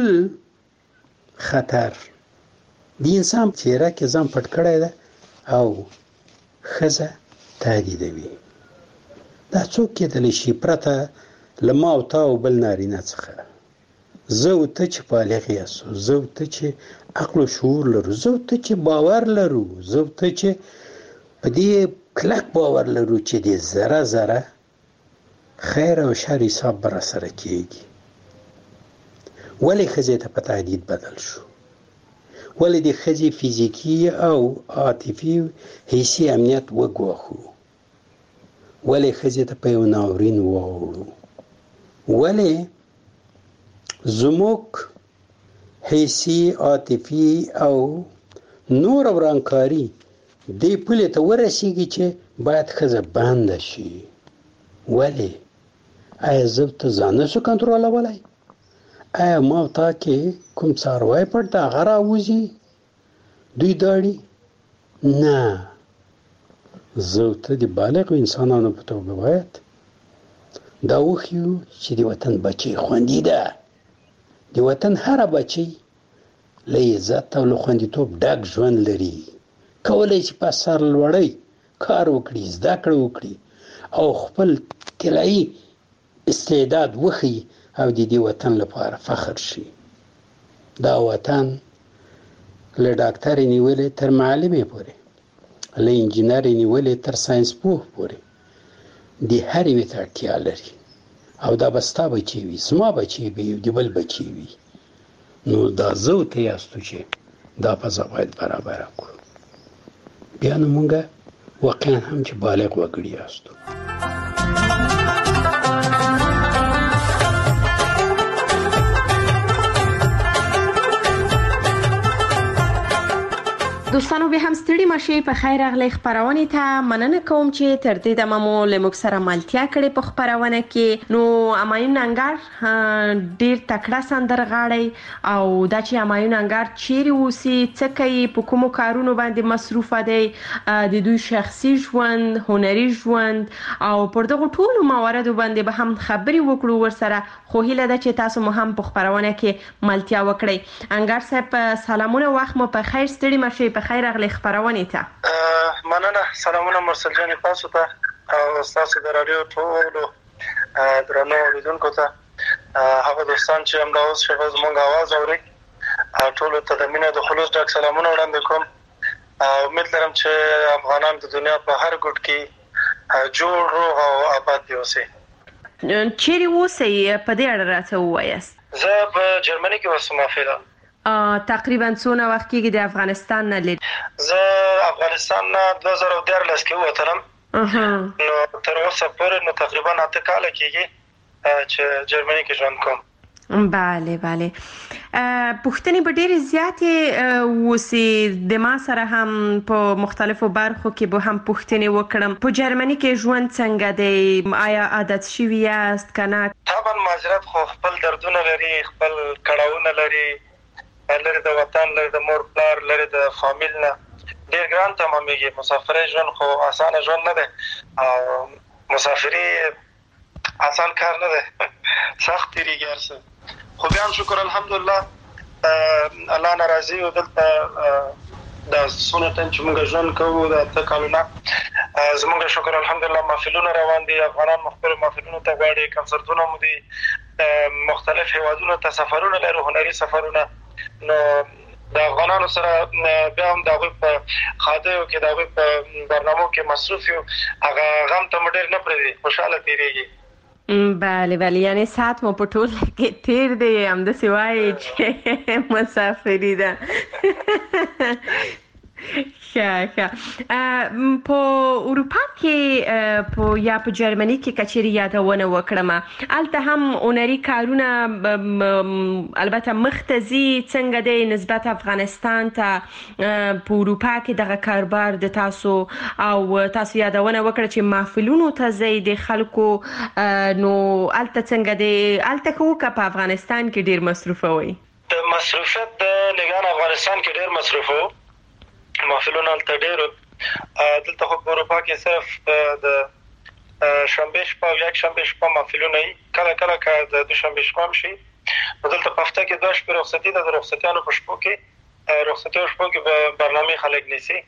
خطر د انسان چهره کې ځان پټ کړی ده او ښځه تهدیدوي. دا څوک کېدلی شي پرته له ما او تا او بل نارینه څخه زه او ته چې بالغ یاستو زه او ته چې عقل او شعور لرو زه او ته چې باور لرو زه او ته چې په دې کلک باور لرو چې د ذره ذره خیر او شر حساب به راسره کېږي. ولې ښځې ته په تهدید بدل شو؟ ولې د ښځې فزیکي او عاطفي حسي امنیت وګواښو؟ ولې ښځې ته په یو ناورین واوړو؟ ولې زموږ حسي عاطفي او نور ورانکاري دې پولې ته ورسیږي چې باید ښځه بنده شي؟ ولې؟ آیا زه ته ځان نشو کنټرولولی؟ آیا ما او تا کې کوم څاروی پټ د هغه راوځي دوی داړي؟ نه، زه ته د بالغو انسانانو په توګه باید دا وښیو چې د وطن بچی خوندي ده. د وطن هره بچی له عزت او له خوندیتوب ډک ژوند لري، کولی چې په سر لوړی کار وکړي، زده کړه وکړي او خپل طلایي استعداد وښیي او د دې وطن لپاره فخر شي. دا وطن له ډاکټرې نیولې تر معلمې پورې، له انجینرې نیولې تر ساینس پوه پورې د هر یوې ته اړتیا لري او دا به ستا بچی وي، زما بچی وي، د بل بچی وي. نو دا زه او ته یاستو چې دا فضا باید برابره کړو. بیا نو مونږ واقعا هم چې بالغ وګړي یاستو. دوستانو به هم ستړي مشي په خیر اغلی خبرونه ته مننه کوم چې تر دې دمه مو لمک سره ملتیا کړي په خبرونه کې. نو امایون انګار ډیر تکړه سندرغاړی او دا چې امایون انګار چیرې اوسي څه کوي په کومو کارونو باندې مصروف دی، د دوی شخصي ژوند، هنري ژوند او پر دغه ټولو مواردو باندې به هم خبري وکړو ورسره. خو هیله ده چې تاسو مو هم په خبرونه کې ملتیا وکړئ. انګار صاحب سلامونه، وخت مو په خیر، ستړي مشي په خیر اغلی خبرونه ته. مننه، سلامونه مرسل جان تاسو ته او تاسو د رادیو ټولو درنو اوریدونکو ته، هغه دوستان چې هم دا اوس شپه زموږ आवाज اوري ټولو ته د مینه د خلوص ډک سلامونه وړاندې کوم. امید لرم چې افغانان د دنیا په هر ګوټ کې جوړ روغ او آباد دي اوسي. چیرې اوسئ په دې اړه راته ووایاست. زه په جرمني کې اوسم افیلا. تقریبا څونه وخت کېږي د افغانستان نه لید؟ زه افغانستان نه 2013 کې ووتلم. نو تر اوسه پورې نو تقریبا 8 کال کېږي چې جرمني کې ژوند کوم. بله پوښتنې به ډېرې زیاتې اوسي. د ما سره هم په مختلفو برخو کې به هم پوښتنې وکړم. په جرمني کې ژوند څنګه دی؟ آیا عادت شوي یاست که نه؟ طبعا مهاجرت خو خپل دردونه لري، خپل کړاوونه لري، لرې د وطن، لرې د مور پلار، لرې د فامیل نه ډېر ګران تمامېږي. مسافرۍ ژوند خو اسانه ژوند نه دی او مسافري آسان کار نه دی، سخت تېرېږي هر څه. خو بیا هم شکر الحمدلله الله نه راضي یو. دلته دا څونه ټایم چې موږ ژوند کوو دا 8 کالونه زموږ شکر الحمدلله محفلونه روان دي. افغانان مختلف محفلونو ته غواړي، کنسرتونه مو دي، مختلف هیوادونو ته سفرونه لرو، هنري سفرونه. نو د افغانانو سره بیا هم د هغوی په خادیو کې، د هغوی په برنامو کې مصروف یو. هغه غم ته مو ډېر نه پرېږدي، خوشحاله تېرېږي. بله یعنی ساعت مو په ټول کې تیر دی، همداسې وایي چې مسافري ده. ښه په اروپا کې یا په جرمني کې که چیرې یادونه وکړم، هلته هم هنري کارونه البته مخ ته ځي. څنګه دی نسبت افغانستان ته په اروپا کې دغه کاروبار د تاسو؟ او تاسو یادونه وکړه چې محفلونو ته ځئ د خلکو، نو هلته څنګه دی؟ هلته که وکړه په افغانستان کې ډېر مصروفه وئ؟ د مصروفیت د لګان افغانستان کې ډېر مصروف وو، محفلونه هلته ډېر. دلته خو په اروپا کې صرف د شنبې شپه او یکشنبې شپه محفلونه وي. کله کله که د دوشنبې شپه هم شي، نو دلته په هفته کې 2 شپې رخصتي ده. د رخصتیانو په شپو کې به برنامې خلک نیسي.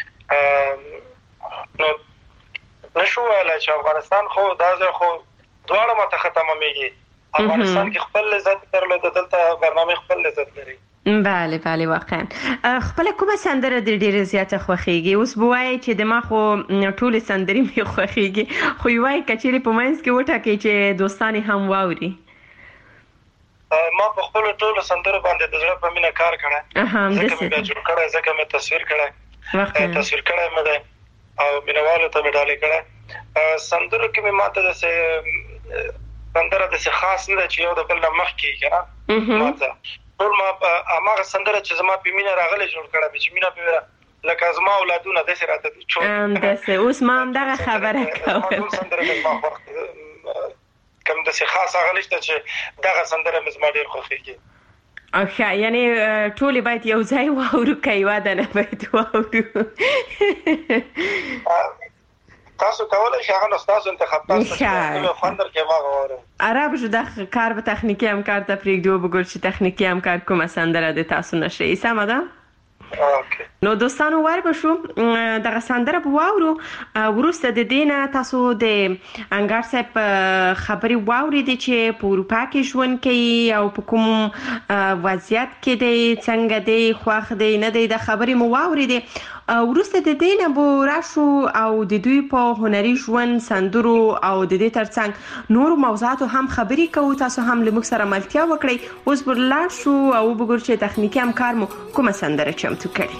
نو نشو ویلی چې افغانستان خو دا ځای خو دواړه ماته ښه تمامېږي. افغانستان کې خپل لذت درلوده، دلته برنامې خپل لذت لري. بله واقعا. خپل کومه سندره د ډېره زیاته خوښیږي؟ اوس به وایي چې د ما خو ټولې سندرې مې خوښیږي، خو یوایي که چیرې په منځ کې وټاکئ چې دوستان هم واوري. ما په خپلو ټولو سندرو باندې د زړه په مینه کار کړی، ځکه مې بیا جوړ کړی، ځکه مې تصویر کړی مې دی او مینهوالو ته مې ډالۍ کړی. سندرو کې مې ماته داسې سندره داسې خاص نه ده چې یو د بل نه مخکې که نه ماته ټول ما هماغه سندره چې زما په مینه راغلی جوړ کړی مې، چې مینه پې لکه زما اولادونه داسې راته همداسې. اوس ما همدغه خبره کوله، ټول سندره مې زما خوښ دي، کوم داسې خاص هغه نشته چې دغه سندره مې زما ډېر خوښېږي. ښه، یعنې ټولې باید یو ځای واورو که یوه دانه باید واورو؟ تاسو کولی شئ هغه نو ستاسو انتخاب، تاسو چې خوند درکړي هغه واورئ. عرب شو د کار به تخنیکي همکار ته پرېږدو، وبګورو چې تخنیکي همکار کومه سندره د تاسو نه ښیي. سمه ده؟ نو دوستانو ور به شو دغه سندره به واورو. وروسته د دې نه تاسو د انګار صاحب خبرې واورېدې چې په اروپا کې ژوند کوي او په کوم وضعیت کې دی، څنګه دی، خوښ دی نه دی، د خبرې مو واورېدې. وروسته د دې نه به راشو او د دوی په هنري ژوند، سندرو او د دې ترڅنګ نورو موضوعاتو هم خبرې کوو. تاسو هم له موږ سره ملتیا وکړئ. اوس به لاړ شو او وګورو چې تخنیکي همکار مو کومه سندره چمتو کړي.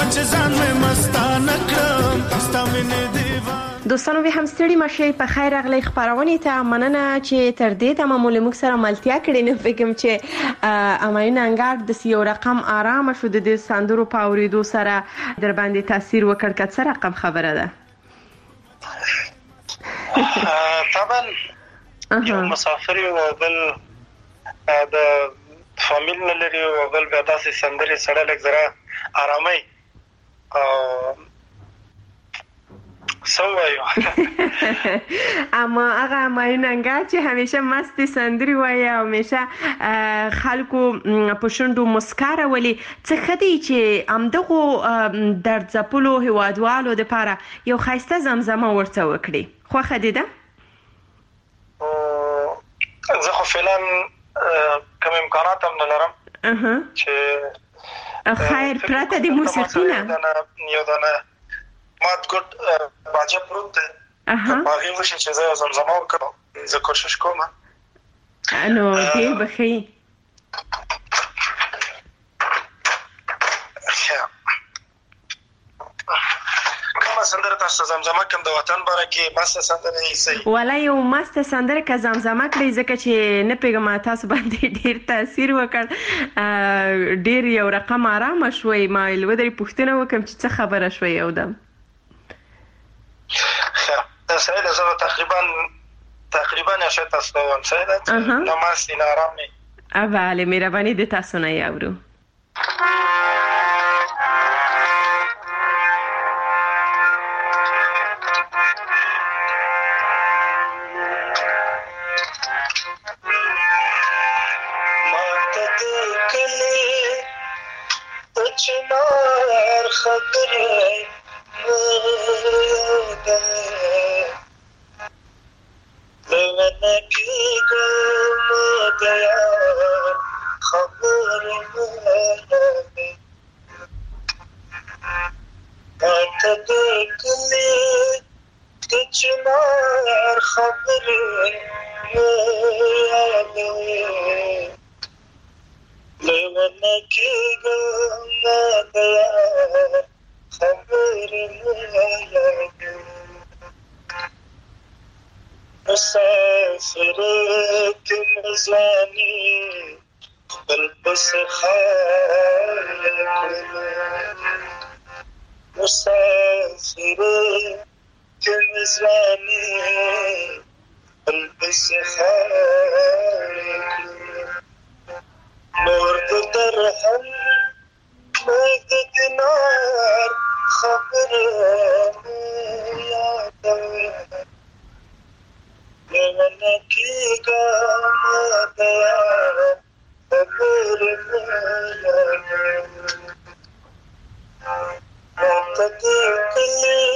وچ ځان مې مستانه کړم ستا مینې دیوان. دوستانو به هم ستړي مشي په خیر اغلی خبرونه ته مننه چې تر دې ته معمول موږ سره ملتیا کړې نه فکرم چې اماین انګار د یو رقم آرام شو د سندرو په اوریدو سره در باندې تاثیر وکړ که څه رقم خبره ده. طبعا یو مسافر او بل د فامیل نه لري او بل بیا تاسو سندري سره لږ زره آرامي او سوایو اما هغه مایننګا چې همیشه مستي سندري وایي او همیشه خلکو په شونډو مسکاره ولي څه خدي چې امدغه درد زپلو هوادوالو د پاره یو خاصه زمزمه ورته وکړي خو خدي ده زه خو فعلا کوم امکانات هم نه لرم چې خیر پرته د موسیقي نه یو دانه مات ګډ باجه پروت ده هغه وشي چې زه زمزمه وکړم زه کوشش کوم نو دې بخي کومه سندره تاسو زمزمه کوم د وطن باره کې مست سندره یې سي ولا یو مست سندره که زمزمه کړی ځکه چې نه پیغام تاسو باندې ډیر تاثیر وکړ ډیر یو رقم آرام شوي ما ولودري پښتنه وکم چې څه خبره شوي یو دم سعید زه تقریبا نشه تاسو وان سعید نماز نه آرام نه بله مهرباني د تاسو نه یاورو چنار خبره لونه کی گم گیا خبر مهربی آت دکلی چنار خبره لونه کی گم گیا خبر مهربی مسافر کم زانی بل بس خالق مسافر کم زانی بل بس خالق نور درهم مد دینار خبر یاد لونه کی گام گیا خبر تدکلی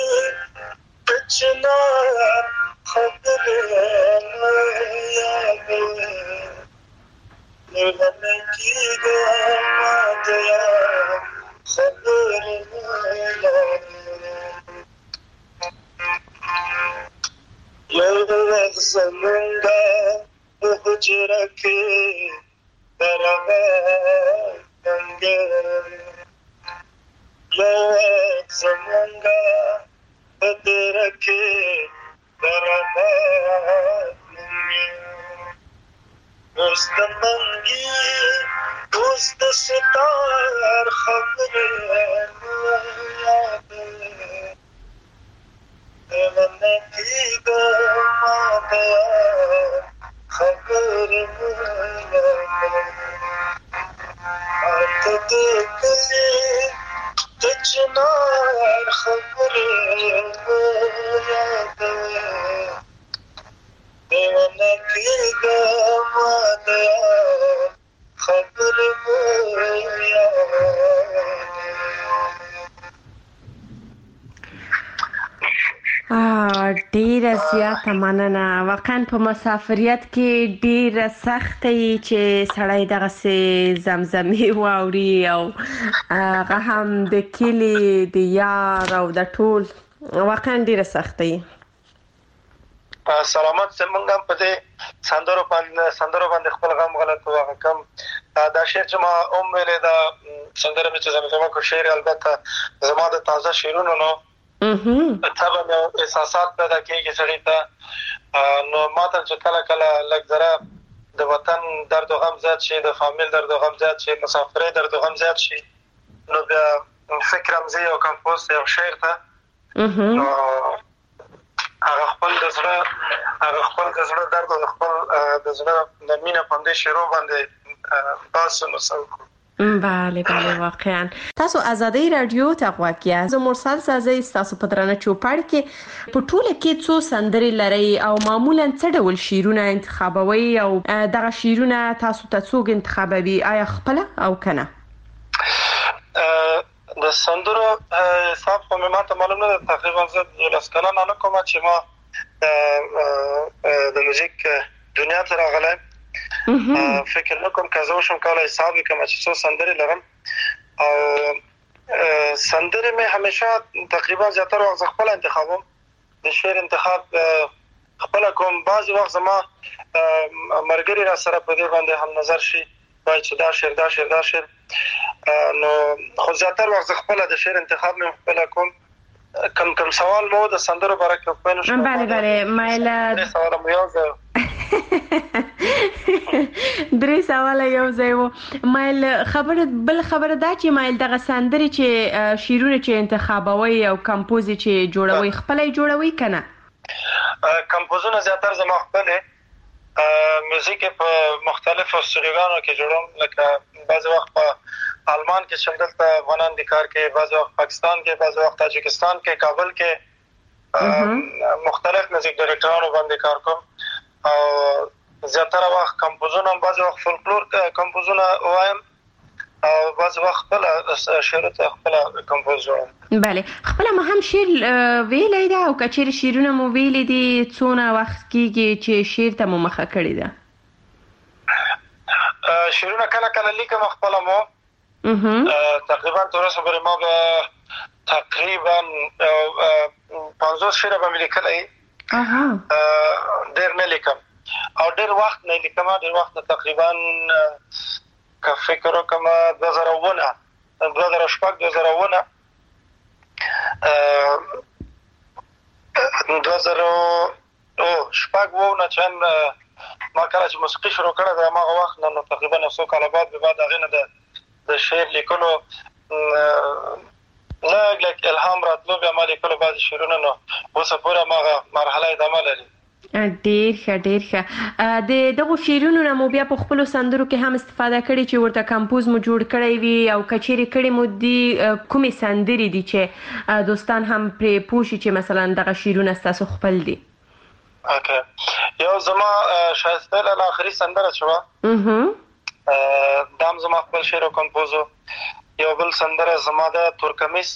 چنار خبر یاد لونه کی گام گیا خبر یو زمونگا حجره کی دربه کنگه یو زمونگا حجره کی دربه کنگه دوست منگی دوست ستار خبر یاده لونه کی گم گیا خبر مهربی آت دکلی چنار خبر یاده لونه کی گم گیا خبر ډیره زیاته مننه واقعا په مسافریت کې ډیره سختي چې سړی دغه سي زمزمي واوري او هغه هم د کلی د یار او د ټول واقعا ډیره سختي سلامت زمونږ په دې سندرو باندې خپل غم غلط واغه کم دا شعر چې ما ویلې دا سندره مې چې زما کو شعر البته زما د تازه شعرونو نو طبعا احساسات پیدا کیږي سړی ته نو ماته چې کله لږ ذره د وطن درد او غم زیات شي د فامیل درد او غم زیات شي مسافرۍ درد او غم زیات شي نو بیا فکرم زه یو کمپوز یو شعر ته نو هغه خپل د زړه درد او خپل د زړه د مینه په دې شعر باندې تاسو نو بله واقعا تاسو آزادۍ رادیو ته غواړئ زه مرسل سازي تاسو په درنه چوپړ کې په ټوله کې څو سندري لري او معمولا څه ډول شعرونه انتخابوي او دغه شعرونه تاسو ته څوک انتخابوي آیا خپل او کنه د سندرو حساب خو ماته معلوم نه تقریبا زه لاس کلان نه کوم چې ما د موزیک دنیا ته راغلم فکر نکوم که زه شم کولای حساب کوم چې څو سندري لرم او سندري مې همیشه تقریبا زیاتره وخت خپل انتخابوم د شعر انتخاب خپل کوم بعضی وخت زما مرګري را سره په دې باندې هم نظر شي وای چې دا شعر نو خو زیاتره وخت خپل د شعر انتخاب مې خپل کوم کم سوال مو د سندرو برکه په نو شو بله مایله سوال مو یو درې سوال یو ځای وو مایل خبره دا چې مایل دغه سندري چې شعرونه چې انتخابوي او کمپوز چې جوړوي خپلې جوړوي کنه کمپوزونه زیاتره زما خپلې موزیک په مختلفو استودیوګانو کې جوړوم لکه بعض وخت په آلمان کې شمدلته افغانان د کار کې بعض وخت پاکستان کې بعض وخت تاجکستان کې کابل کې مختلف موزیک ډایرکټرانو باندې کار کوم او زیاتره وخت کمپوزونه بعض وخت فولکلور کمپوزونه وایم او بعض وخت خپل شعر ته خپل کمپوز جوړم بله خپل ما هم شعر ویلې ده او کچېر شعرونه مو ویلې دي څونه وخت کېږي چې شعر ته مو مخه کړی ده شعرونه کله لیکم خپل مو تقریبا تر اوسه پورې ما تقریبا 50 شعر به لیکلای ډېر نه لیکم او ډېر وخت نه لیکم ډېر وخت تقریبا که فکر وکم 2009 2009 چې ما کله چې موسیقي شروع کړه دا ما وخت نه تقریبا 9 کال بعد هغه نه د شعر لیکلو لږ الهام راتلو بیا ما لیکلو بعض شعرونه نو اوس پورې ما مرحله ادامه لري ډېر ښه د دغه شعرونو نه مو بیا په خپل سندرو کې هم استفاده کړي چې ورته کمپوز مو جوړ کړی وي او کچېری کړي مو دي کومې سندري دي چې دوستان هم پرې پوښي چې مثلا دغه شعرونه تاسو خپل دي اوکې یو زما شایسته له اخري سندره شو دام زما خپل شعر او کمپوزو یو بل سندره زما د ترکمیس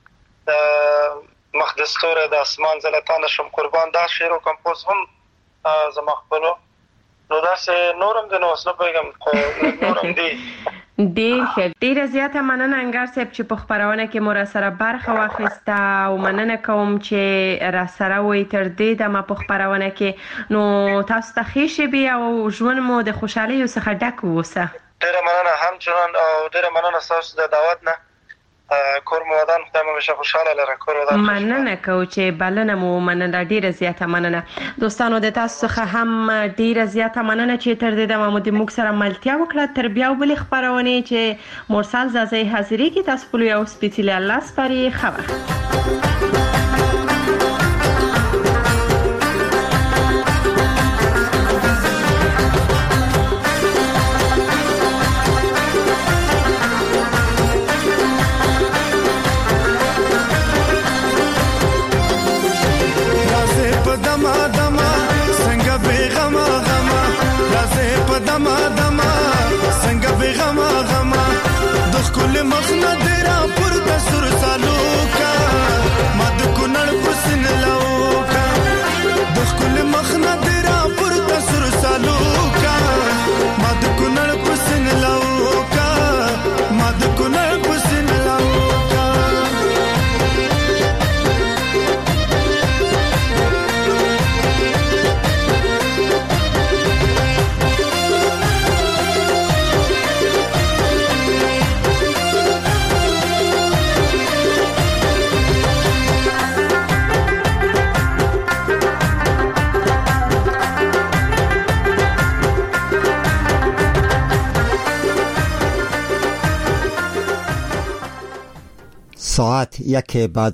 مخدستوره د اسمان زلطان شم قربان دا شعر او کمپوز هم زما خپلو نو دا سه نورم د نو اسنه پیغام نورم دی ډېر زیاته مننه انګار صاحب چې په خبرونه کې مو را سره برخه واخیسته او مننه کوم چې را سره وې تر دې د ما په خبرونه کې نو تاسو ته ښه شي او ژوند مو د خوشحالۍ څخه ډک ووسه ډېر مننه همچنان او ډېر مننه تاسو د دعوت نه کور مو ودان خدای مو همیشه خوشاله لره کور ودان مننه کو چې بلنه مو مننه ډیره زیاته مننه دوستانو د تاسو څخه هم ډیره زیاته مننه چې تر دې د محمود موږ سره ملتیا وکړه تر بیا بل خبرونه چې مرسل زازي حاضرې کې تاسو په یو سپیڅلی الله سپاري خبر مخنا دیرا پر دسر سالو کا ساعت 1 بعد